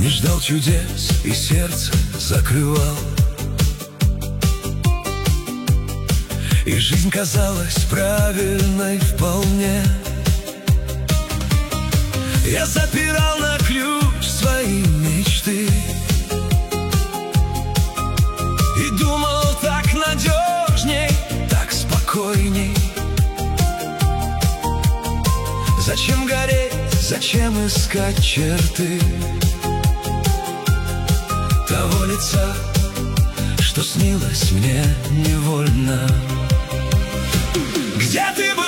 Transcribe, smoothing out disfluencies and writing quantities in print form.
Не ждал чудес и сердце закрывал, и жизнь казалась правильной вполне. Я запирал на ключ свои мечты и думал, так надежней, так спокойней. Зачем гореть, зачем искать черты того лица, что снилось мне невольно? Где ты